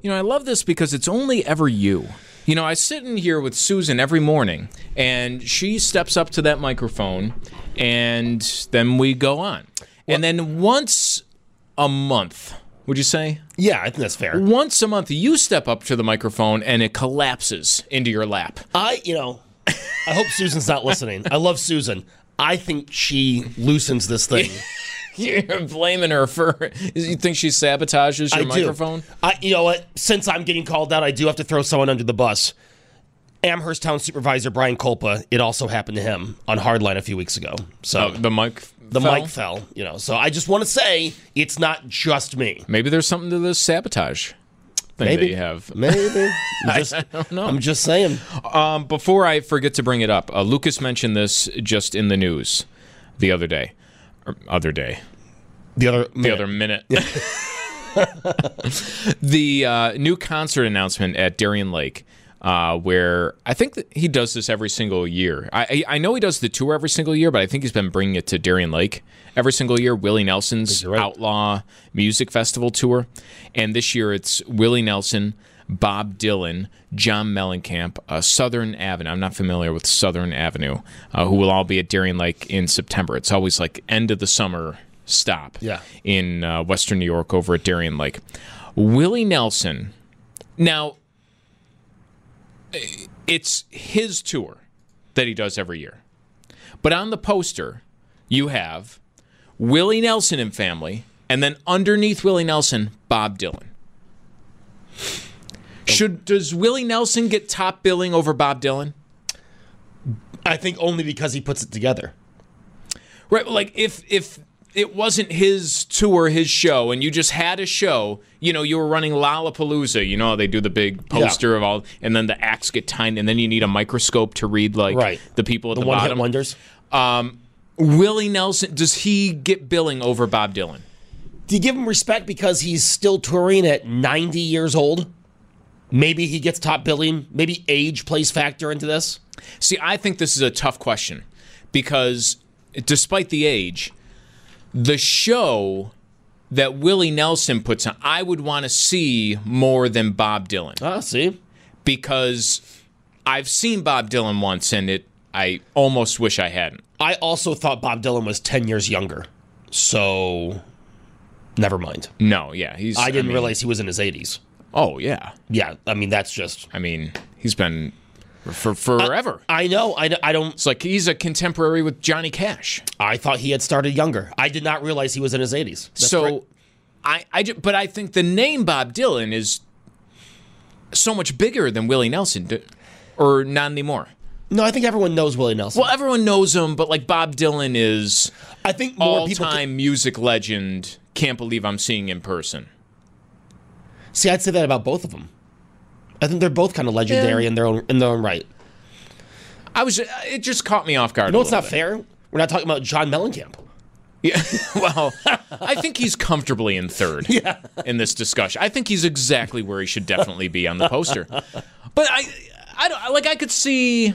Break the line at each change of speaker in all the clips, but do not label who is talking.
I love this because it's only ever you. I sit in here with Susan every morning, and she steps up to that microphone, and then we go on. And then once a month, would you say?
Yeah, I think that's fair.
Once a month, you step up to the microphone, and it collapses into your lap.
I hope Susan's not listening. I love Susan. I think she loosens this thing.
You're blaming her for... You think she sabotages your microphone?
You know what? Since I'm getting called out, I do have to throw someone under the bus. Amherst Town Supervisor Brian Kolpa, it also happened to him on Hardline a few weeks ago. So
the mic
mic fell, So I just want to say it's not just me.
Maybe there's something to this sabotage thing that you have.
Maybe.
I don't know.
I'm just saying.
Before I forget to bring it up, Lucas mentioned this just in the news the other day. The other minute. The new concert announcement at Darien Lake, where I think that he does this every single year. I know he does the tour every single year, but I think he's been bringing it to Darien Lake every single year. Willie Nelson's Outlaw Music Festival tour. And this year it's Willie Nelson, Bob Dylan, John Mellencamp, Southern Avenue. I'm not familiar with Southern Avenue, who will all be at Darien Lake in September. It's always like end of the summer stop in Western New York over at Darien Lake. Willie Nelson. Now, it's his tour that he does every year. But on the poster, you have Willie Nelson and family, and then underneath Willie Nelson, Bob Dylan. Does Willie Nelson get top billing over Bob Dylan?
I think only because he puts it together.
Right, like if it wasn't his tour, his show, and you just had a show, you were running Lollapalooza, how they do the big poster of all, and then the acts get tiny, and then you need a microscope to read the people at the bottom.
The one-hit wonders.
Willie Nelson, does he get billing over Bob Dylan?
Do you give him respect because he's still touring at 90 years old? Maybe he gets top billing. Maybe age plays factor into this.
See, I think this is a tough question because despite the age, the show that Willie Nelson puts on, I would want to see more than Bob Dylan.
See?
Because I've seen Bob Dylan once, and I almost wish I hadn't.
I also thought Bob Dylan was 10 years younger. So, never mind.
No, yeah.
I didn't realize he was in his 80s.
Oh, yeah.
Yeah, that's just...
he's been for forever.
I know. I don't...
It's like he's a contemporary with Johnny Cash.
I thought he had started younger. I did not realize he was in his 80s.
But I think the name Bob Dylan is so much bigger than Willie Nelson, or not anymore.
No, I think everyone knows Willie Nelson.
Well, everyone knows him, but Bob Dylan is
I think more
all-time music legend. Can't believe I'm seeing in person.
See, I'd say that about both of them. I think they're both kind of legendary in their own right.
It just caught me off guard.
It's not fair. We're not talking about John Mellencamp.
Yeah, well, I think he's comfortably in third in this discussion. I think he's exactly where he should definitely be on the poster. But I could see.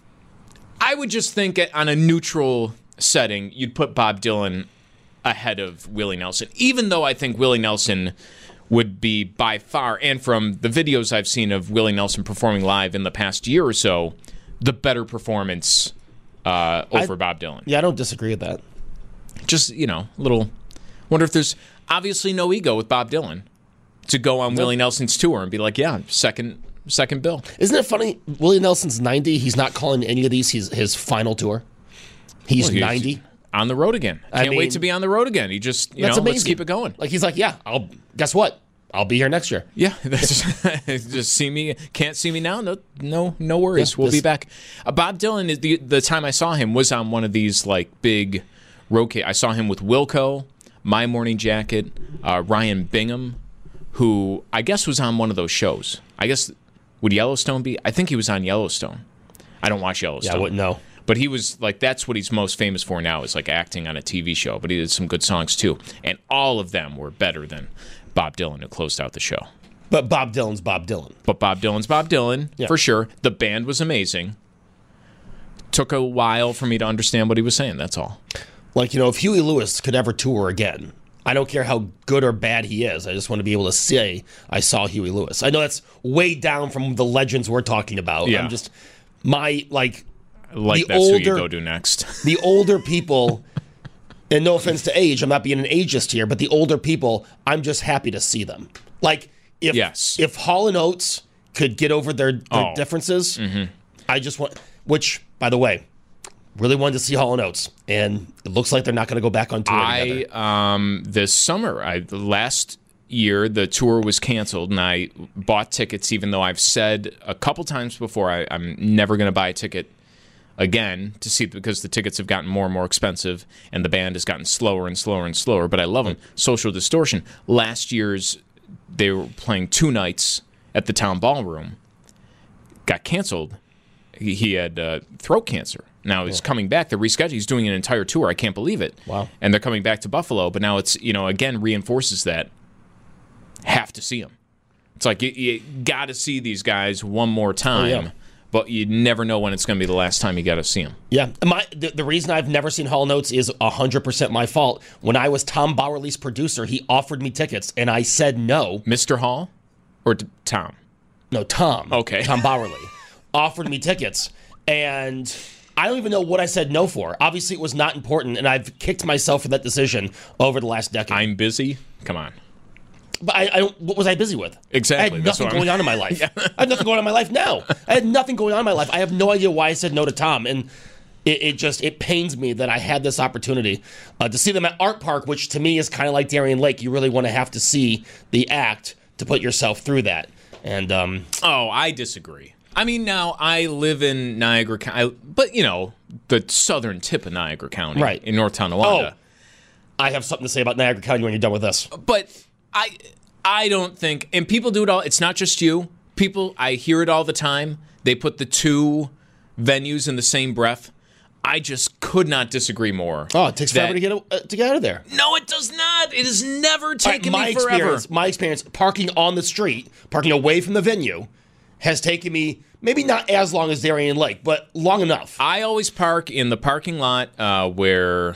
I would just think on a neutral setting, you'd put Bob Dylan ahead of Willie Nelson, even though I think Willie Nelson would be by far, and from the videos I've seen of Willie Nelson performing live in the past year or so, the better performance over Bob Dylan.
Yeah, I don't disagree with that.
Just, little... Wonder if there's obviously no ego with Bob Dylan to go on Willie Nelson's tour and be like, second bill.
Isn't it funny? Willie Nelson's 90. He's not calling any of these his final tour. He's 90.
On the road again. Can't wait to be on the road again. He just, let's keep it going.
He's like, guess what? I'll be here next year.
Yeah, just see me. Can't see me now. No worries. We'll be back. Bob Dylan is the time I saw him was on one of these big road. I saw him with Wilco, My Morning Jacket, Ryan Bingham, who I guess was on one of those shows. I guess would Yellowstone be? I think he was on Yellowstone. I don't watch Yellowstone.
Yeah, I wouldn't know.
But he was that's what he's most famous for now is acting on a TV show. But he did some good songs too, and all of them were better than Bob Dylan, who closed out the show.
But Bob Dylan's Bob Dylan.
For sure. The band was amazing. Took a while for me to understand what he was saying, that's all.
If Huey Lewis could ever tour again, I don't care how good or bad he is. I just want to be able to say I saw Huey Lewis. I know that's way down from the legends we're talking about.
Yeah.
I'm just my like
Like
the
that's
older,
who you go to next.
the older people, and no offense to age, I'm not being an ageist here, but the older people, I'm just happy to see them. Like if Hall and Oates could get over their differences, I just want. Which, by the way, really wanted to see Hall and Oates, and it looks like they're not going to go back on tour together.
This summer, last year, the tour was canceled, and I bought tickets, even though I've said a couple times before I'm never going to buy a ticket again to see, because the tickets have gotten more and more expensive, and the band has gotten slower and slower and slower, but I love them. Social Distortion. Last year's, they were playing 2 nights at the Town Ballroom. Got canceled. He had throat cancer. Now he's coming back. They're rescheduling. He's doing an entire tour. I can't believe it.
Wow.
And they're coming back to Buffalo, but now it's, again, reinforces that. Have to see them. It's like you got to see these guys one more time, but you never know when it's going to be the last time you got to see them.
Yeah. The reason I've never seen Hall & Oates is 100% my fault. When I was Tom Bowerly's producer, he offered me tickets, and I said no.
Mr. Hall or Tom?
No, Tom.
Okay.
Tom Bowerly offered me tickets, and I don't even know what I said no for. Obviously, it was not important, and I've kicked myself for that decision over the last decade.
I'm busy? Come on.
But I don't. What was I busy with?
Exactly.
I had nothing going on in my life. I have nothing going on in my life now. I had nothing going on in my life. I have no idea why I said no to Tom, and it pains me that I had this opportunity to see them at Art Park, which to me is kind of like Darien Lake. You really want to have to see the act to put yourself through that. And
I disagree. I mean, now I live in Niagara County, but the southern tip of Niagara County,
right
in North Tonawanda.
I have something to say about Niagara County when you're done with this.
But I don't think, and people do it all. It's not just you. People, I hear it all the time. They put the 2 venues in the same breath. I just could not disagree more.
Oh, it takes forever to get out of there.
No, it does not. It has never taken me forever.
My experience, parking on the street, parking away from the venue, has taken me maybe not as long as Darien Lake, but long enough.
I always park in the parking lot where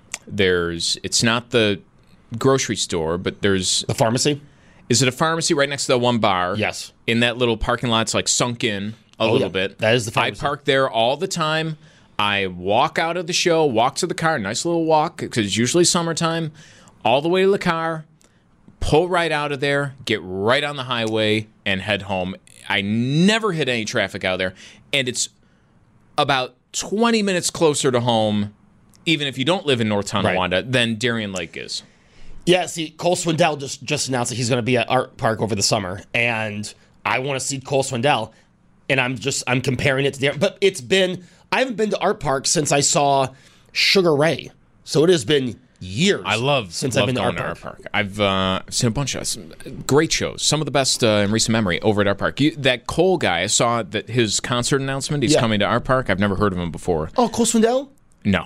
it's not the grocery store, but there's
the pharmacy.
Is it a pharmacy right next to that one bar?
Yes.
In that little parking lot, it's like sunk in a little bit.
That is the pharmacy.
I park there all the time. I walk out of the show, walk to the car, nice little walk, because it's usually summertime, all the way to the car, pull right out of there, get right on the highway, and head home. I never hit any traffic out there, and it's about 20 minutes closer to home, even if you don't live in North Tonawanda, than Darien Lake is.
Yeah, see, Cole Swindell just announced that he's going to be at Art Park over the summer, and I want to see Cole Swindell, and I'm comparing it to Darien. But I haven't been to Art Park since I saw Sugar Ray, so it has been years. Since I've been to Art Park.
I've seen a bunch of great shows, some of the best in recent memory over at Art Park. That Cole guy, I saw that his concert announcement. He's coming to Art Park. I've never heard of him before.
Oh, Cole Swindell?
No.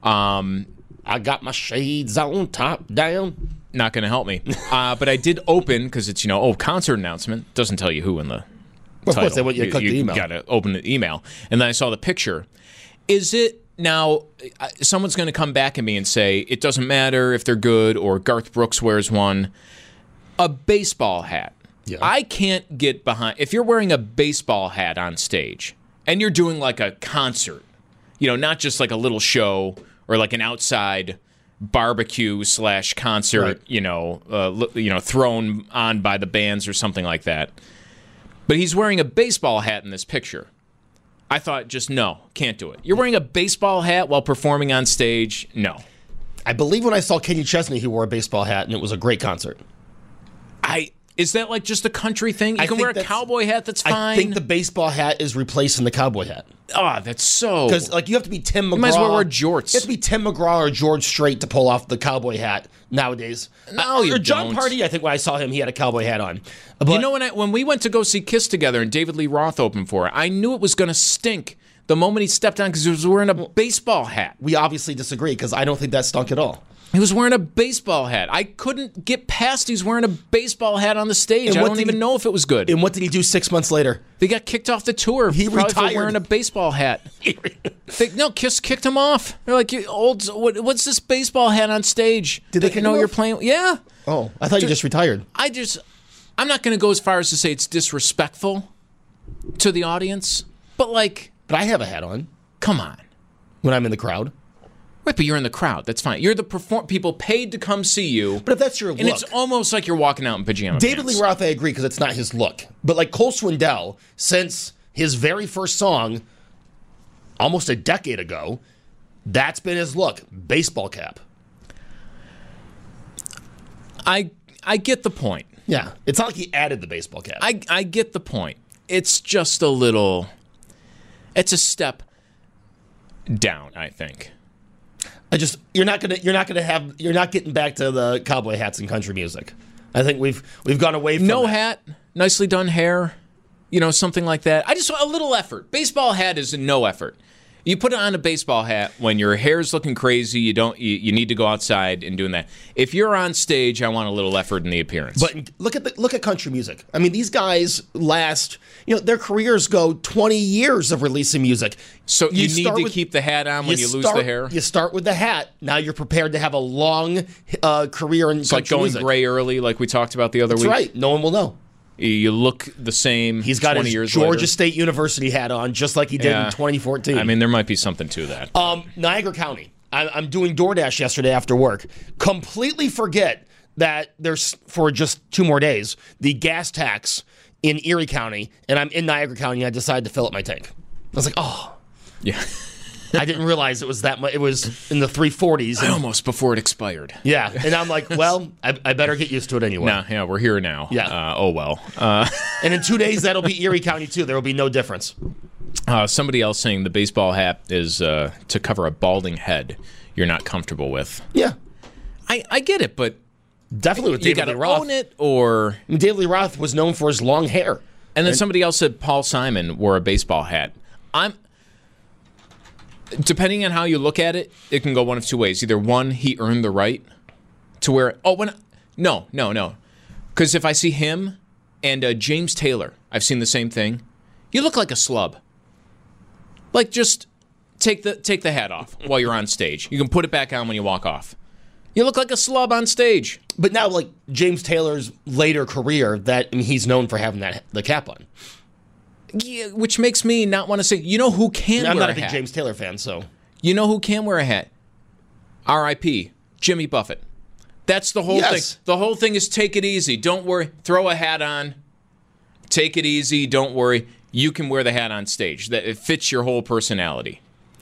I got my shades on, top down.
Not going to help me. But I did open, because it's, concert announcement. Doesn't tell you who in the title.
Of course, they want you to click the email.
You got to open the email. And then I saw the picture. Is it, now, someone's going to come back at me and say, it doesn't matter if they're good, or Garth Brooks wears one. A baseball hat. Yeah. I can't get behind, if you're wearing a baseball hat on stage, and you're doing like a concert, not just like a little show, or like an outside barbecue / concert, right. Thrown on by the bands or something like that. But he's wearing a baseball hat in this picture. I thought, just no, can't do it. You're wearing a baseball hat while performing on stage? No.
I believe when I saw Kenny Chesney, he wore a baseball hat, and it was a great concert.
Is that like just a country thing? You can wear a cowboy hat, that's fine.
I think the baseball hat is replacing the cowboy hat.
Oh, that's so...
Because, you have to be Tim McGraw.
You might as well wear jorts.
You have to be Tim McGraw or George Strait to pull off the cowboy hat nowadays.
No, you
John
don't.
Party, I think when I saw him, he had a cowboy hat on. But,
when we went to go see Kiss together and David Lee Roth opened for it, I knew it was going to stink the moment he stepped on because he was wearing a baseball hat.
We obviously disagree because I don't think that stunk at all.
He was wearing a baseball hat. I couldn't get past he's wearing a baseball hat on the stage. I don't even know if it was good.
And what did he do 6 months later?
They got kicked off the tour.
He retired.
For wearing a baseball hat. Kiss kicked him off. They're like, what's this baseball hat on stage?
Did they
know you're playing? Yeah.
Oh, I thought you just retired.
I'm not going to go as far as to say it's disrespectful to the audience, but
But I have a hat on.
Come on.
When I'm in the crowd.
Right, but you're in the crowd. That's fine. You're the people paid to come see you.
But if that's your look.
And it's almost like you're walking out in pajama
David
pants.
Lee Roth, I agree, because it's not his look. But like Cole Swindell, since his very first song, almost a decade ago, that's been his look. Baseball cap.
I get the point.
Yeah. It's not like he added the baseball cap.
I get the point. It's just a little... It's a step down, I think.
You're not getting back to the cowboy hats and country music. I think we've gone away from
no
that.
hat, nicely done hair, something like that. I just want a little effort. Baseball hat is no effort. You put on a baseball hat when your hair's looking crazy. You need to go outside and doing that. If you're on stage, I want a little effort in the appearance.
But look at country music. I mean, these guys last. Their careers go 20 years of releasing music.
So you need to keep the hat on when you lose the hair?
You start with the hat. Now you're prepared to have a long career in country music. It's
like going gray early, like we talked about the other week.
That's right. No one will know.
You look the same.
He's got
20
his
years
Georgia
later.
State University hat on, just like he did in 2014.
I mean, there might be something to that.
Niagara County. I'm doing DoorDash yesterday after work. Completely forget that there's, for just 2 more days, the gas tax in Erie County, and I'm in Niagara County, and I decided to fill up my tank. I was like, oh.
Yeah.
I didn't realize it was that much. It was in the 340s.
Almost before it expired.
Yeah. And I'm like, well, I better get used to it anyway.
Yeah, we're here now.
Yeah.
Oh, well.
And in 2 days, that'll be Erie County, too. There will be no difference.
Somebody else saying the baseball hat is to cover a balding head you're not comfortable with.
Yeah.
I get it, but...
Definitely with David Lee Roth.
Own it, or...
David Lee Roth was known for his long hair.
And then somebody else said Paul Simon wore a baseball hat. Depending on how you look at it, it can go one of two ways. Either one, he earned the right to wear it. No. Because if I see him and James Taylor, I've seen the same thing. You look like a slub. Like, just take the hat off while you're on stage. You can put it back on when you walk off. You look like a slub on stage.
But now, like James Taylor's later career, he's known for having the cap on.
Yeah, which makes me not want to say, who can wear a hat?
I'm not a big James Taylor fan, so.
You know who can wear a hat? R.I.P. Jimmy Buffett. That's the whole thing. The whole thing is take it easy. Don't worry. Throw a hat on. Take it easy. Don't worry. You can wear the hat on stage. It fits your whole personality.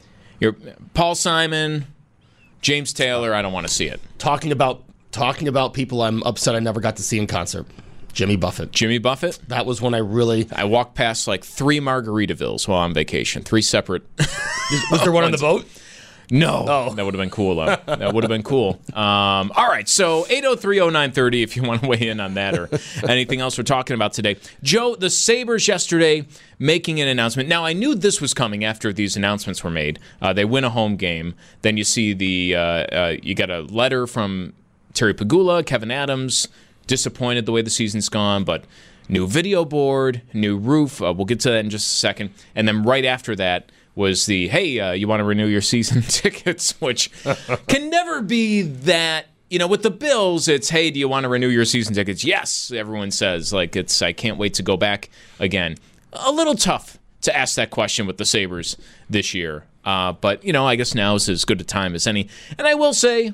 Paul Simon, James Taylor, I don't want to see it.
Talking about people I'm upset I never got to see in concert. Jimmy Buffett.
Jimmy Buffett?
That was when I
walked past like 3 Margaritavilles while on vacation. 3 separate.
Was there one on the boat?
No.
Oh.
That would have been cool, though. That would have been cool. All right, so 8030930 if you want to weigh in on that or anything else we're talking about today. Joe, the Sabres yesterday making an announcement. Now, I knew this was coming after these announcements were made. They win a home game. Then you see you got a letter from Terry Pegula, Kevin Adams, disappointed the way the season's gone, but new video board, new roof. We'll get to that in just a second. And then right after that was the, hey, you want to renew your season tickets, which can never be that. With the Bills, it's, hey, do you want to renew your season tickets? Yes, everyone says. Like, I can't wait to go back again. A little tough to ask that question with the Sabres this year. But, I guess now is as good a time as any. And I will say,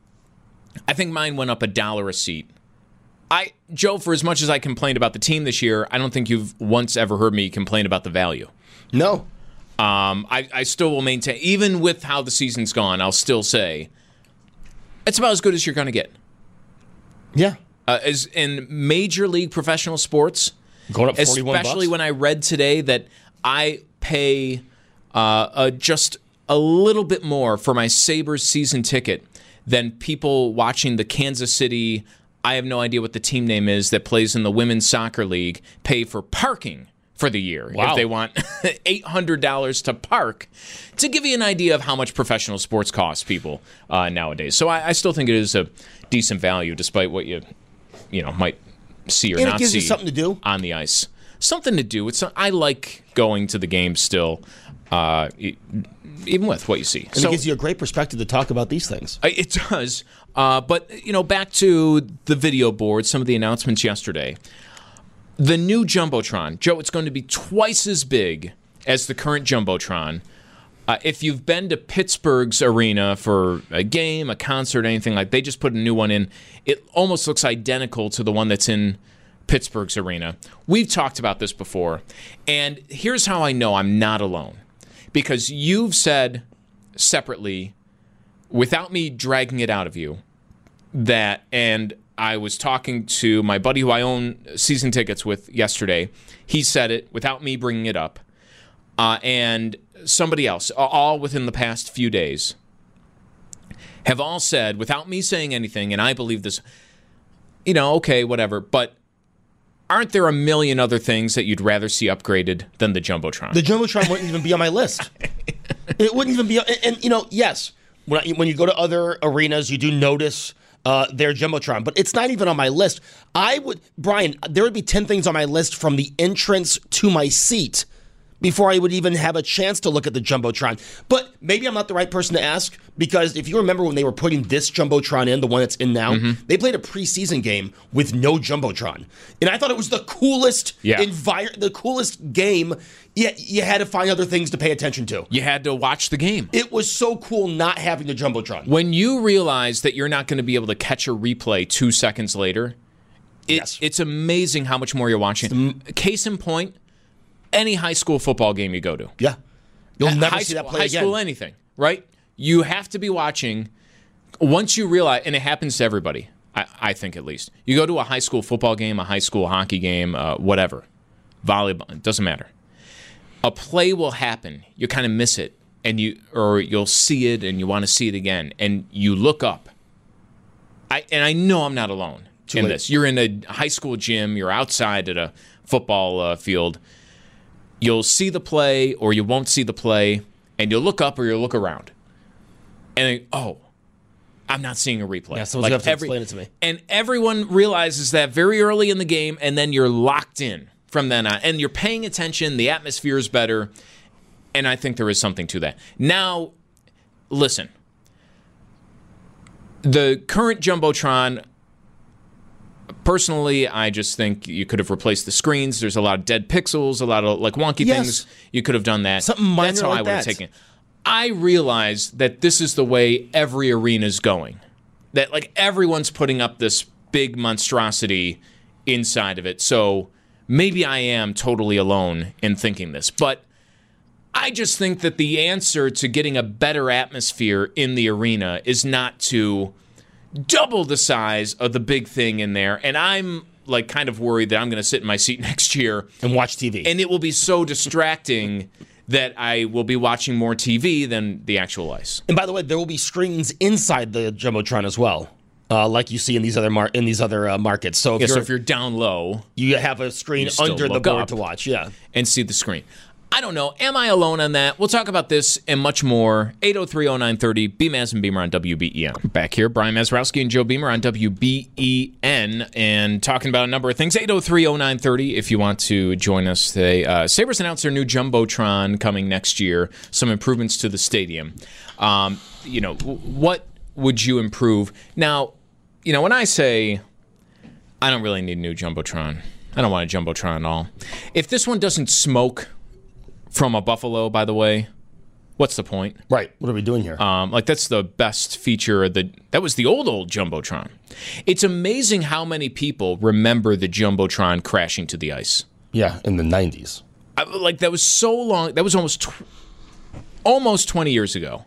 I think mine went up $1 a seat. Joe, for as much as I complained about the team this year, I don't think you've once ever heard me complain about the value.
No.
I still will maintain, even with how the season's gone, I'll still say it's about as good as you're going to get.
Yeah.
As in Major League professional sports,
going up $41.
Especially when I read today that I pay just a little bit more for my Sabres season ticket than people watching the Kansas City, I have no idea what the team name is, that plays in the Women's Soccer League, pay for parking for the year
Wow.
if they want $800 to park, to give you an idea of how much professional sports costs people nowadays. So I still think it is a decent value, despite what you might see or
and
not
it gives
see
you something to do
on the ice. Something to do. I like going to the game still, even with what you see.
And it gives you a great perspective to talk about these things.
It does. But, back to the video board, some of the announcements yesterday. The new Jumbotron. Joe, it's going to be twice as big as the current Jumbotron. If you've been to Pittsburgh's arena for a game, a concert, anything like that, they just put a new one in. It almost looks identical to the one that's in Pittsburgh's arena. We've talked about this before. And here's how I know I'm not alone. Because you've said separately, without me dragging it out of you, that, and I was talking to my buddy who I own season tickets with yesterday. He said it without me bringing it up. And somebody else, all within the past few days, have all said, without me saying anything, and I believe this, okay, whatever, but aren't there a million other things that you'd rather see upgraded than the Jumbotron?
The Jumbotron wouldn't even be on my list. It wouldn't even be, and yes, when you go to other arenas, you do notice their Jumbotron, but it's not even on my list. Brian, there would be 10 things on my list from the entrance to my seat before I would even have a chance to look at the Jumbotron. But maybe I'm not the right person to ask, because if you remember when they were putting this Jumbotron in, the one that's in now, they played a preseason game with no Jumbotron. And I thought it was the coolest the coolest game, yet you had to find other things to pay attention to.
You had to watch the game.
It was so cool not having the Jumbotron.
When you realize that you're not going to be able to catch a replay 2 seconds later, it's amazing how much more you're watching. Case in point, any high school football game you go to.
Yeah. You'll never see that play
again. High school anything, right? You have to be watching. Once you realize, and it happens to everybody, I think at least. You go to a high school football game, a high school hockey game, whatever, volleyball, it doesn't matter. A play will happen. You kind of miss it, and you'll see it, and you want to see it again, and you look up. I know I'm not alone in this. You're in a high school gym. You're outside at a football field. You'll see the play or you won't see the play, and you'll look up or you'll look around. And then, I'm not seeing a replay.
Yeah, someone's going to have to explain it to me.
And everyone realizes that very early in the game, and then you're locked in from then on. And you're paying attention, the atmosphere is better, and I think there is something to that. Now, listen. The current Jumbotron, personally, I just think you could have replaced the screens. There's a lot of dead pixels, a lot of wonky things. You could have done that.
Something minor.
That's how
like
I would have taken it. I realize that this is the way every arena is going. That everyone's putting up this big monstrosity inside of it. So maybe I am totally alone in thinking this. But I just think that the answer to getting a better atmosphere in the arena is not to double the size of the big thing in there. And I'm kind of worried that I'm going to sit in my seat next year
and watch TV.
And it will be so distracting that I will be watching more TV than the actual ice.
And by the way, there will be screens inside the Jumbotron as well, like you see in these other markets. So
if you're down low,
you have a screen under the board to watch. Yeah,
and see the screen. I don't know. Am I alone on that? We'll talk about this and much more. 803-0930, BMAS and Beamer on WBEN. Back here, Brian Mazurowski and Joe Beamer on WBEN, and talking about a number of things. 803-0930 if you want to join us today. Sabres announced their new Jumbotron coming next year, some improvements to the stadium. What would you improve? Now, when I say I don't really need a new Jumbotron, I don't want a Jumbotron at all. If this one doesn't smoke from a Buffalo, by the way, what's the point?
Right. What are we doing here?
That's the best feature. That was the old Jumbotron. It's amazing how many people remember the Jumbotron crashing to the ice.
Yeah, in the 90s.
That was so long. That was almost 20 years ago.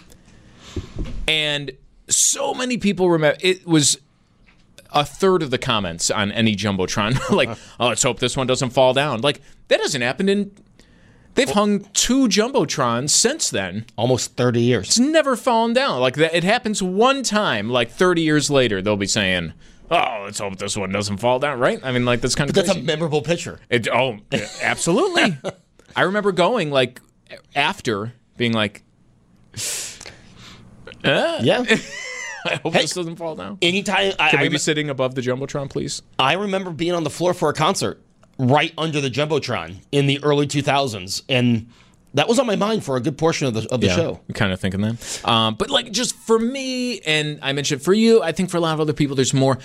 And so many people remember. It was a third of the comments on any Jumbotron. Let's hope this one doesn't fall down. That hasn't happened in... They've hung 2 Jumbotrons since then.
Almost 30 years.
It's never fallen down. It happens one time, 30 years later, they'll be saying, oh, let's hope this one doesn't fall down, right? I mean, like, that's kind of crazy.
That's a memorable picture.
Absolutely. I remember going, like, after being like,
yeah.
I hope this doesn't fall down.
Anytime.
Can we be sitting above the Jumbotron, please?
I remember being on the floor for a concert right under the Jumbotron in the early 2000s, and that was on my mind for a good portion of the show.
I'm kind of thinking that. But, like, just for me, and I mentioned for you, I think for a lot of other people, there's more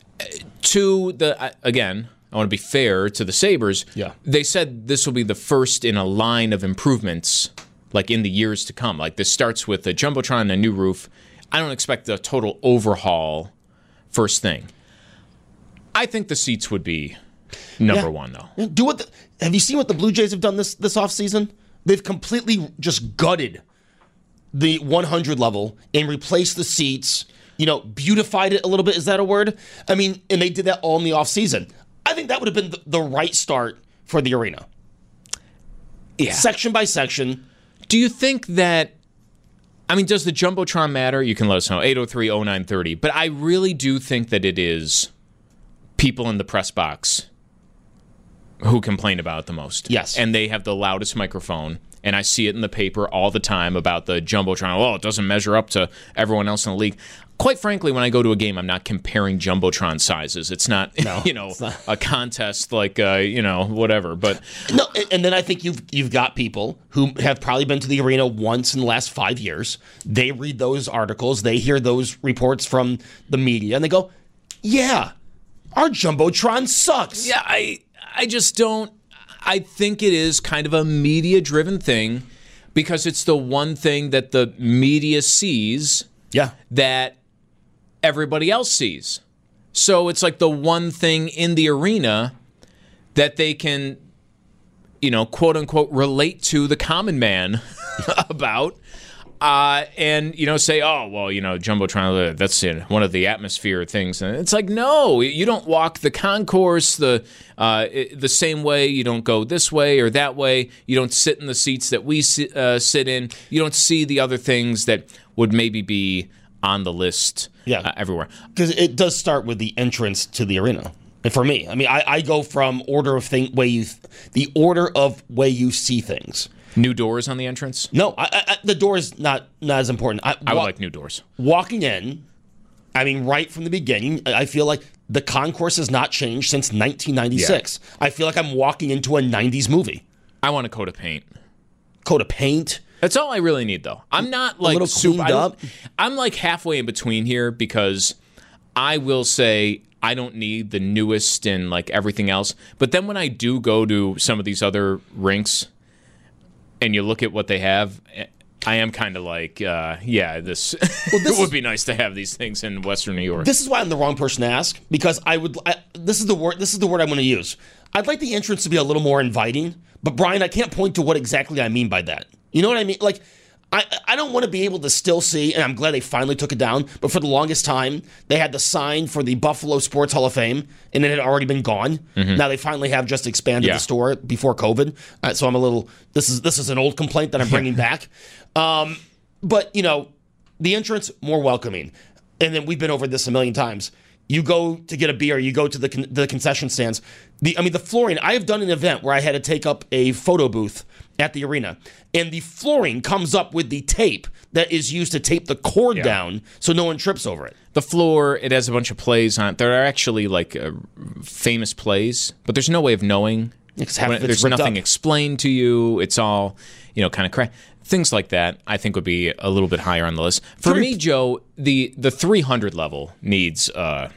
to the, again, I want to be fair to the Sabres.
Yeah.
They said this will be the first in a line of improvements, like, in the years to come. Like, this starts with a Jumbotron and a new roof. I don't expect a total overhaul first thing. I think the seats would be number one, though.
Have you seen what the Blue Jays have done this offseason? They've completely just gutted the 100 level and replaced the seats, beautified it a little bit. Is that a word? I mean, and they did that all in the offseason. I think that would have been the right start for the arena.
Yeah.
Section by section.
Do you think that, I mean, does the Jumbotron matter? You can let us know, 803-0930. But I really do think that it is people in the press box who complain about it the most.
Yes.
And they have the loudest microphone. And I see it in the paper all the time about the Jumbotron. Oh, it doesn't measure up to everyone else in the league. Quite frankly, when I go to a game, I'm not comparing Jumbotron sizes. It's not, it's not a contest like, whatever. But
no, and then I think you've got people who have probably been to the arena once in the last 5 years. They read those articles. They hear those reports from the media, and they go, yeah, our Jumbotron sucks.
Yeah, I just don't. I think it is kind of a media-driven thing because it's the one thing that the media sees that everybody else sees. So it's like the one thing in the arena that they can, quote-unquote, relate to the common man about. And, say, oh, well, Jumbotron, that's one of the atmosphere things. And it's like, no, you don't walk the concourse the same way. You don't go this way or that way. You don't sit in the seats that we sit in. You don't see the other things that would maybe be on the list everywhere.
Because it does start with the entrance to the arena. And for me, I mean, I go from the order of way you see things.
New doors on the entrance?
No, the door is not as important.
I would like new doors.
Walking in, I mean, right from the beginning, I feel like the concourse has not changed since 1996. Yeah. I feel like I'm walking into a 90s movie.
I want a coat of paint.
Coat of paint?
That's all I really need, though. I'm not like
a little cleaned up.
I'm like halfway in between here because I will say I don't need the newest and like everything else. But then when I do go to some of these other rinks, and you look at what they have, I am kind of like, this it would be nice to have these things in Western New York.
This is why I'm the wrong person to ask, because this is the word I'm going to use. I'd like the entrance to be a little more inviting, but Brian, I can't point to what exactly I mean by that. You know what I mean? Like, I don't want to be able to still see, and I'm glad they finally took it down, but for the longest time, they had the sign for the Buffalo Sports Hall of Fame, and it had already been gone. Mm-hmm. Now they finally have just expanded the store before COVID, so I'm a little, this is an old complaint that I'm bringing back. But, the entrance, more welcoming. And then we've been over this a million times. You go to get a beer, you go to the concession stands. The flooring, I have done an event where I had to take up a photo booth at the arena, and the flooring comes up with the tape that is used to tape the cord down so no one trips over it.
The floor, it has a bunch of plays on it. There are actually like famous plays, but there's no way of knowing. There's nothing explained to you. It's all, kind of crack. Things like that, I think, would be a little bit higher on the list. For me, Joe, the 300 level needs,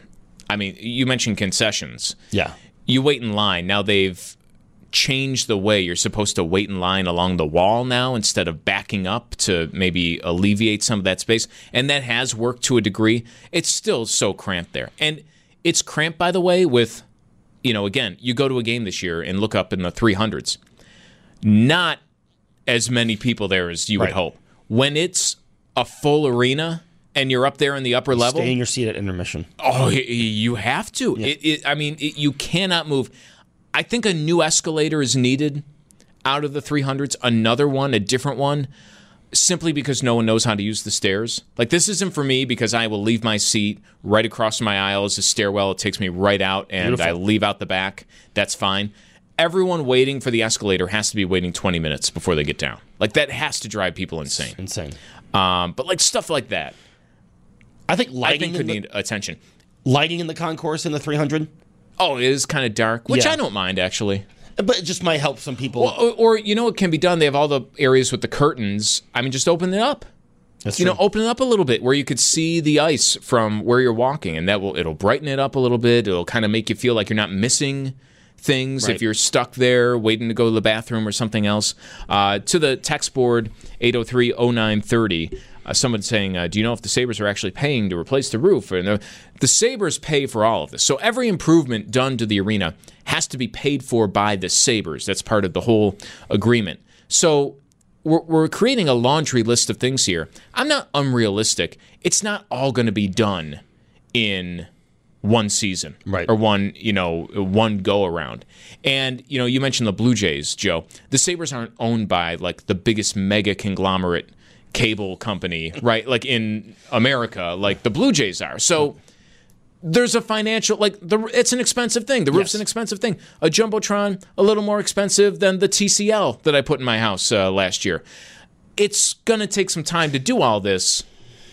you mentioned concessions.
Yeah.
You wait in line. Now they've changed the way you're supposed to wait in line along the wall now instead of backing up to maybe alleviate some of that space. And that has worked to a degree. It's still so cramped there. And it's cramped, by the way, with, again, you go to a game this year and look up in the 300s. Not as many people there as you would hope. When it's a full arena and you're up there in the upper level,
stay in your seat at intermission.
Oh, you have to. Yeah. You cannot move. I think a new escalator is needed out of the 300s. Another one, a different one. simply because no one knows how to use the stairs. Like, this isn't for me because I will leave my seat right across from my aisle is a stairwell. It takes me right out, and Beautiful. I leave out the back. That's fine. Everyone waiting for the escalator has to be waiting 20 minutes before they get down. Like, that has to drive people insane.
It's insane.
But, like, stuff like that,
I think lighting
could need attention.
Lighting in the concourse in the 300?
Oh, it is kind of dark, which I don't mind, actually.
But it just might help some people.
Or you know what can be done? They have all the areas with the curtains. I mean, just open it up.
That's true.
Open it up a little bit where you could see the ice from where you're walking, and it'll brighten it up a little bit. It'll kind of make you feel like you're not missing things if you're stuck there waiting to go to the bathroom or something else. To the text board 803-0930, someone saying, do you know if the Sabres are actually paying to replace the roof? And the Sabres pay for all of this. So every improvement done to the arena has to be paid for by the Sabres. That's part of the whole agreement. So we're creating a laundry list of things here. I'm not unrealistic. It's not all going to be done in one season,
right?
Or one go around. And you mentioned the Blue Jays, Joe. The Sabres aren't owned by like the biggest mega conglomerate cable company, right? Like in America, like the Blue Jays are. So there's a financial, it's an expensive thing. The roof's an expensive thing. A Jumbotron, a little more expensive than the TCL that I put in my house last year. It's going to take some time to do all this.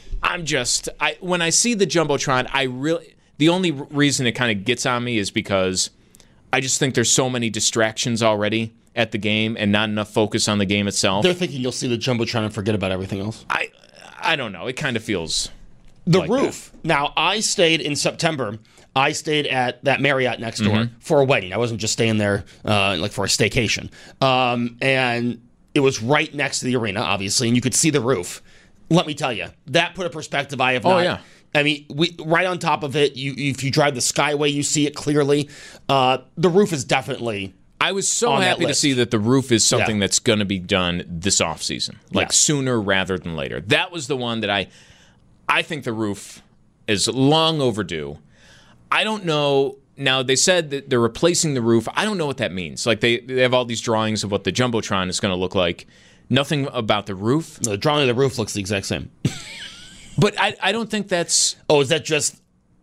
When I see the Jumbotron, the only reason it kind of gets on me is because I just think there's so many distractions already at the game and not enough focus on the game itself.
They're thinking you'll see the Jumbotron and forget about everything else.
I don't know. It kind of feels
the
like
roof.
That.
Now, I stayed in September. I stayed at that Marriott next door for a wedding. I wasn't just staying there like for a staycation. And it was right next to the arena, obviously, and you could see the roof. Let me tell you, that put a perspective I have not.
Yeah.
I mean, right on top of it, if you drive the Skyway, you see it clearly. The roof is definitely.
I was so happy to see that the roof is something that's going to be done this offseason, sooner rather than later. That was the one that I think the roof is long overdue. I don't know. Now, they said that they're replacing the roof. I don't know what that means. Like, they have all these drawings of what the Jumbotron is going to look like. Nothing about the roof.
The drawing of the roof looks the exact same.
But I don't think that's...
Oh, is that just...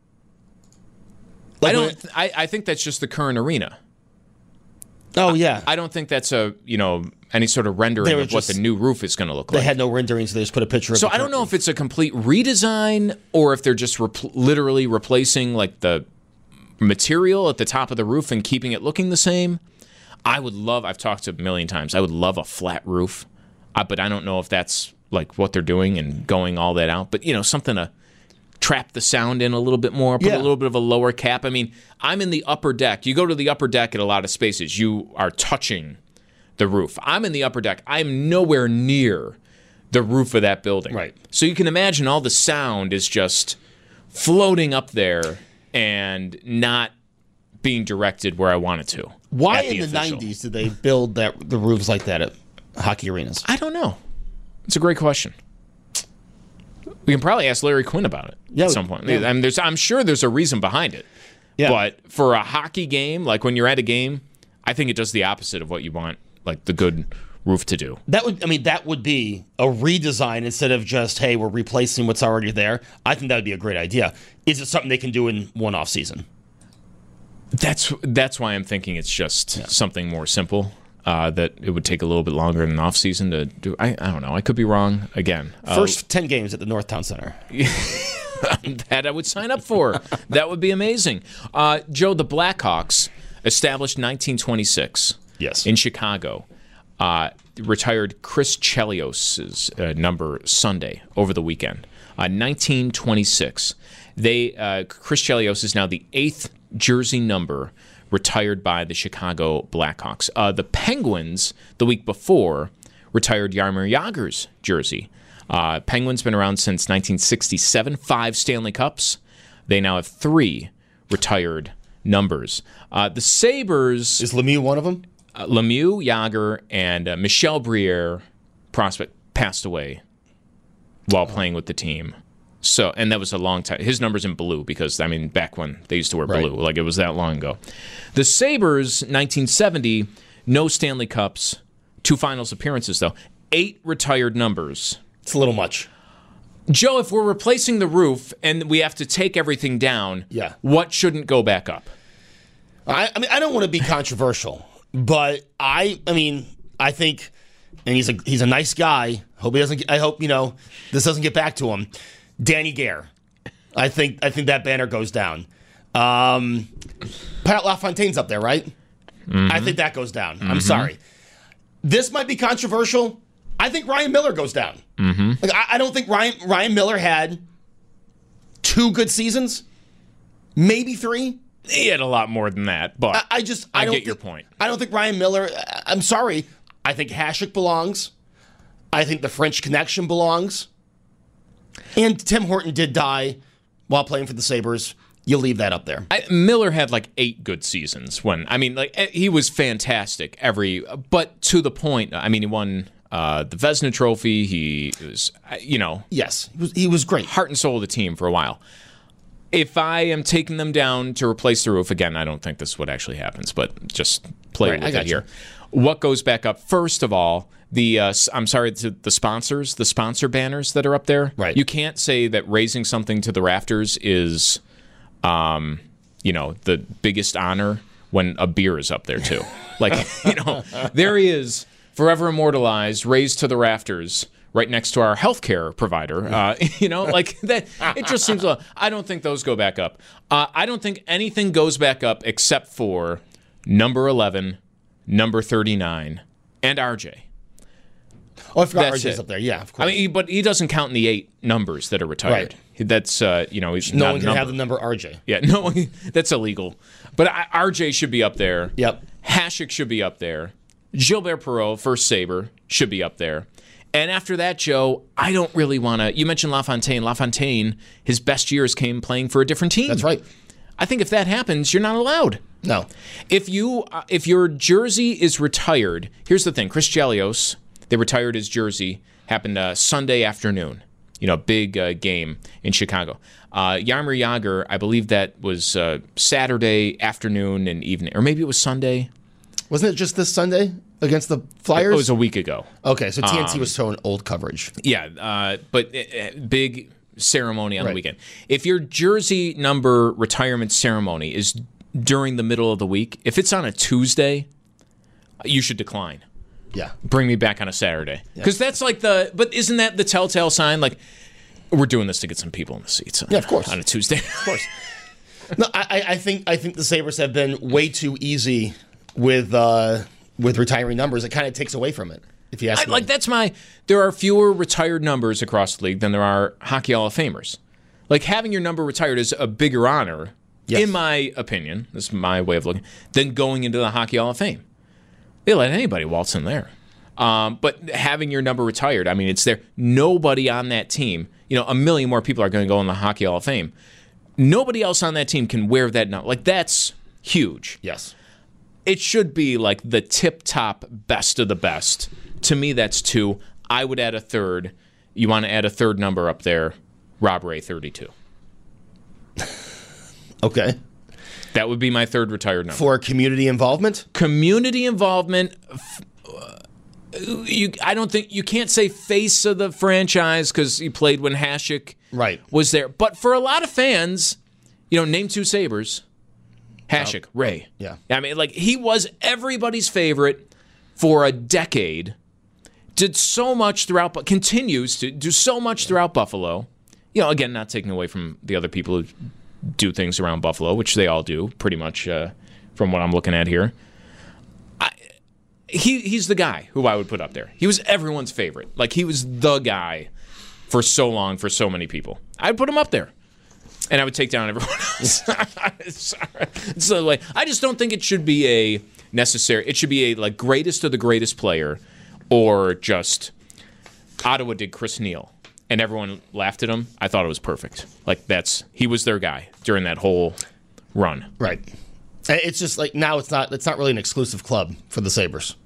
I think that's just the current arena.
Oh, yeah.
I don't think that's any sort of rendering of what the new roof is going to look like.
They had no rendering, so they just put a picture of it.
So I don't know if it's a complete redesign or if they're just literally replacing like the material at the top of the roof and keeping it looking the same. I've talked a million times, I would love a flat roof, but I don't know if that's like what they're doing and going all that out. But, something to trap the sound in a little bit more, put a little bit of a lower cap. I mean, I'm in the upper deck. You go to the upper deck at a lot of spaces, you are touching the roof. I'm in the upper deck. I'm nowhere near the roof of that building.
Right.
So you can imagine all the sound is just floating up there and not being directed where I want it to.
Why in the 90s did they build the roofs like that at hockey arenas?
I don't know. It's a great question. We can probably ask Larry Quinn about it at some point. Yeah. I mean, I'm sure there's a reason behind it. Yeah. But for a hockey game, like when you're at a game, I think it does the opposite of what you want, like the good roof to do.
That would be a redesign instead of just, hey, we're replacing what's already there. I think that would be a great idea. Is it something they can do in one off season?
That's why I'm thinking it's just something more simple. That it would take a little bit longer than off season to do. I don't know. I could be wrong again.
First 10 games at the Northtown Center.
That I would sign up for. That would be amazing. Joe, the Blackhawks, established 1926 in Chicago, retired Chris Chelios' number Sunday over the weekend. 1926. Chris Chelios is now the 8th jersey number retired by the Chicago Blackhawks. The Penguins, the week before, retired Jaromir Jagr's jersey. Penguins been around since 1967, 5 Stanley Cups. They now have 3 retired numbers. The Sabres...
Is Lemieux one of them?
Lemieux, Jagr, and Michel Briere, prospect, passed away while playing with the team. So, and that was a long time. His number's in blue because, back when they used to wear blue, like it was that long ago. The Sabres, 1970, no Stanley Cups, 2 finals appearances, though. 8 retired numbers.
It's a little much.
Joe, if we're replacing the roof and we have to take everything down, what shouldn't go back up?
I mean, I don't want to be controversial, but I think, and he's a nice guy. I hope this doesn't get back to him. Danny Gare. I think that banner goes down. Pat LaFontaine's up there, right? Mm-hmm. I think that goes down. Mm-hmm. I'm sorry. This might be controversial. I think Ryan Miller goes down. Mm-hmm. Like, I don't think Ryan Miller had 2 good seasons, maybe 3.
He had a lot more than that, but I get your point.
I don't think Ryan Miller. I'm sorry. I think Hasek belongs. I think the French Connection belongs. And Tim Horton did die while playing for the Sabres. You leave that up there.
Miller had like 8 good seasons he was fantastic but to the point. I mean, he won the Vezina Trophy. He was,
Yes, he was great.
Heart and soul of the team for a while. If I am taking them down to replace the roof, again, I don't think this is what actually happens, but just play with it here. What goes back up? First of all, the sponsors, the sponsor banners that are up there.
Right.
You can't say that raising something to the rafters is, the biggest honor when a beer is up there too. There he is, forever immortalized, raised to the rafters, right next to our healthcare provider. That. It just seems. I don't think those go back up. I don't think anything goes back up except for number 11, number 39, and RJ.
Oh, I forgot RJ's up there. Yeah, of course.
I mean, but he doesn't count in the 8 numbers that are retired. Right. That's he's
no
not
one can have the number RJ.
Yeah, no, that's illegal. But RJ should be up there.
Yep.
Hasek should be up there. Gilbert Perreault, first Sabre, should be up there. And after that, Joe, I don't really want to. You mentioned LaFontaine. LaFontaine, his best years came playing for a different team.
That's right.
I think if that happens, you're not allowed.
No.
If your jersey is retired, here's the thing. Chris Chelios, they retired his jersey. Happened Sunday afternoon. Big game in Chicago. Jaromir Jagr, I believe that was Saturday afternoon and evening, or maybe it was Sunday.
Wasn't it just this Sunday against the Flyers?
It was a week ago.
Okay, so TNT was showing old coverage.
Yeah, but big ceremony on the weekend. If your jersey number retirement ceremony is during the middle of the week, if it's on a Tuesday, you should decline.
Yeah.
Bring me back on a Saturday. Because that's but isn't that the telltale sign? Like, we're doing this to get some people in the seats.
Yeah, of course.
On a Tuesday.
Of course. No, I think the Sabres have been way too easy with retiring numbers. It kind of takes away from it, if you ask me. There are fewer retired numbers across the league than there are Hockey Hall of Famers.
Like, having your number retired is a bigger honor, in my opinion, this is my way of looking, than going into the Hockey Hall of Fame. They let anybody waltz in there. But having your number retired, I mean, it's there. Nobody on that team, a million more people are going to go in the Hockey Hall of Fame. Nobody else on that team can wear that number. Like, that's huge.
Yes.
It should be like the tip-top best of the best. To me, that's 2. I would add a 3rd. You want to add a 3rd number up there, Rob Ray, 32.
Okay.
That would be my 3rd retired number.
For community involvement?
Community involvement. I don't think you can't say face of the franchise because he played when Hasek was there. But for a lot of fans, name 2 Sabres. Hasek, Ray.
Yeah.
I mean, he was everybody's favorite for a decade. Did so much throughout, continues to do so much throughout Buffalo. Again, not taking away from the other people who do things around Buffalo, which they all do, pretty much, from what I'm looking at here. He's the guy who I would put up there. He was everyone's favorite. He was the guy for so long, for so many people. I'd put him up there. And I would take down everyone else. Sorry. So, I just don't think it should be a necessary. It should be a greatest of the greatest player, or just Ottawa did Chris Neil, and everyone laughed at him. I thought it was perfect. He was their guy during that whole run.
Right. It's just now it's not really an exclusive club for the Sabres.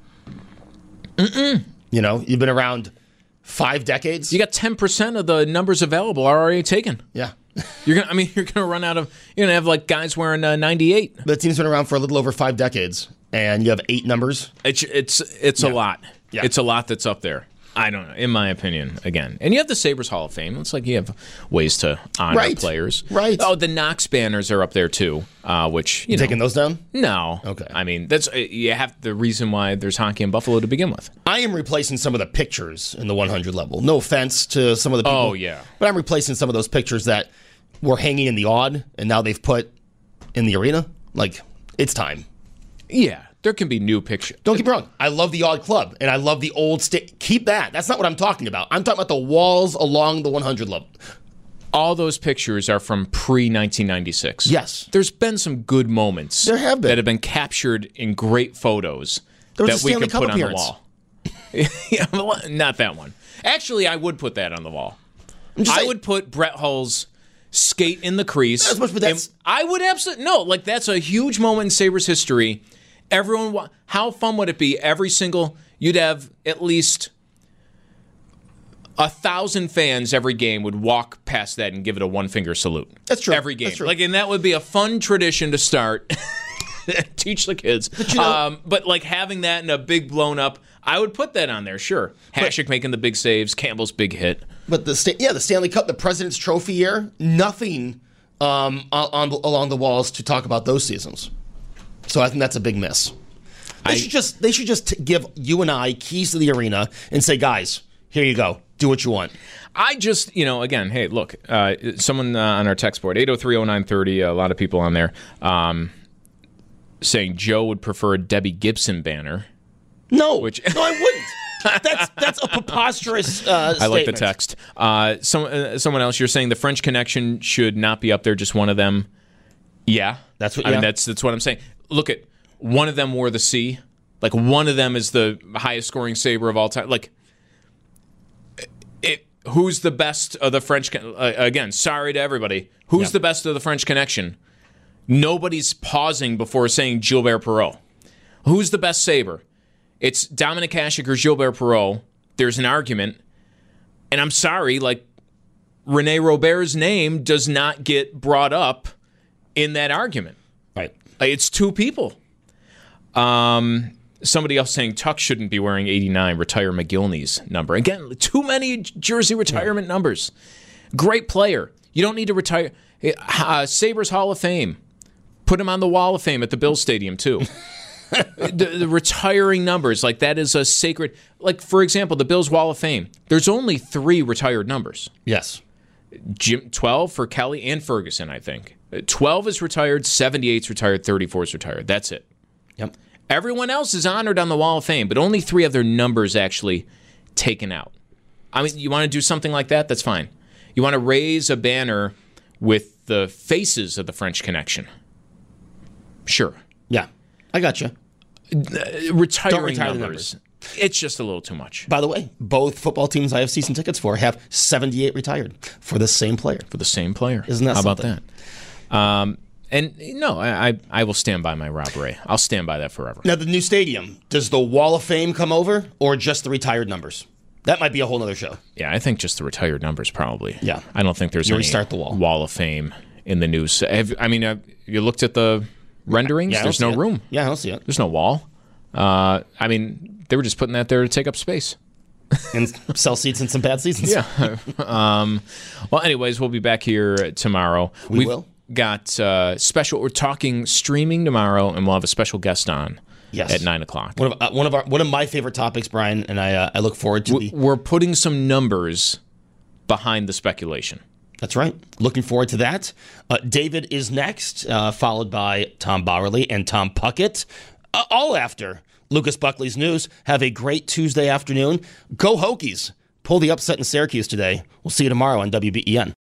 You've been around 5 decades.
You got 10% of the numbers available are already taken.
Yeah.
You're gonna run out of. You're gonna have guys wearing 98.
The team's been around for a little over 5 decades, and you have 8 numbers.
It's a lot.
Yeah.
It's a lot that's up there. I don't know, in my opinion, again. And you have the Sabres Hall of Fame. It's like you have ways to honor players.
Right.
Oh, the Knox banners are up there, too, which, you know.
Taking those down?
No.
Okay.
I mean, that's you have the reason why there's hockey in Buffalo to begin with.
I am replacing some of the pictures in the 100 level. No offense to some of the people.
Oh, yeah.
But I'm replacing some of those pictures that were hanging in the Odd, and now they've put in the arena. Like, it's time.
Yeah. There can be new pictures.
Don't get me wrong. I love the Odd Club, and I love the old keep that. That's not what I'm talking about. I'm talking about the walls along the 100 level.
All those pictures are from pre-1996.
Yes.
There's been some good moments.
There have been.
That have been captured in great photos that we can put on the wall. Yeah, well, not that one. Actually, I would put that on the wall. I would put Brett Hull's skate in the crease. I would absolutely... No, like, that's a huge moment in Sabres history. Everyone, how fun would it be? You'd have at least 1,000 fans every game would walk past that and give it a one-finger salute.
That's true.
Every game.
That's true.
Like, and that would be a fun tradition to start. Teach the kids. But, but like having that in a big blown up, I would put that on there, sure. Hasek making the big saves, Campbell's big hit.
But the Stanley Cup, the President's Trophy year, nothing along the walls to talk about those seasons. So I think that's a big miss. They should just give you and I keys to the arena and say, guys, here you go. Do what you want.
I just, again, hey, look, someone on our text board, 8030930, a lot of people on there, saying Joe would prefer a Debbie Gibson banner.
No, I wouldn't. That's a preposterous statement.
I like the text. Someone else, you're saying the French Connection should not be up there, just one of them. Yeah.
That's what
I'm saying. Look at one of them wore the C. Like, one of them is the highest scoring Sabre of all time. Like, who's the best of the French? Again, sorry to everybody. Who's the best of the French Connection? Nobody's pausing before saying Gilbert Perreault. Who's the best Sabre? It's Dominic Hasek or Gilbert Perreault. There's an argument. And I'm sorry, like, Rene Robert's name does not get brought up in that argument.
Right.
It's two people. Somebody else saying Tuck shouldn't be wearing 89, retire McGillney's number. Again, too many jersey retirement numbers. Great player. You don't need to retire. Sabres Hall of Fame. Put him on the Wall of Fame at the Bills Stadium, too. the retiring numbers, like, that is a sacred... Like, for example, the Bills Wall of Fame. There's only 3 retired numbers.
Yes.
12 for Kelly and Ferguson, I think. 12 is retired, 78 is retired, 34 is retired. That's it.
Yep.
Everyone else is honored on the Wall of Fame, but only 3 of their numbers actually taken out. I mean, you want to do something like that? That's fine. You want to raise a banner with the faces of the French Connection? Sure.
Yeah, I got you.
Retiring numbers. It's just a little too much.
By the way, both football teams I have season tickets for have 78 retired for the same player.
For the same player.
Isn't that something?
How about that? And no, I will stand by my Rob Ray. I'll stand by that forever.
Now, the new stadium, does the Wall of Fame come over or just the retired numbers? That might be a whole other show.
Yeah, I think just the retired numbers probably.
Yeah.
I don't think there's any
restart the
Wall of Fame in the news. You looked at the renderings?
Yeah,
there's no room.
Yeah, I don't see it.
There's no wall. They were just putting that there to take up space.
And sell seats in some bad seasons.
Yeah. Well, anyways, we'll be back here tomorrow.
We will.
Got special. We're talking streaming tomorrow, and we'll have a special guest on.
Yes.
At 9 o'clock.
One of my favorite topics, Brian, and I look forward to.
We're putting some numbers behind the speculation.
That's right. Looking forward to that. David is next, followed by Tom Bowerly and Tom Puckett. All after Lucas Buckley's news. Have a great Tuesday afternoon. Go Hokies. Pull the upset in Syracuse today. We'll see you tomorrow on WBEN.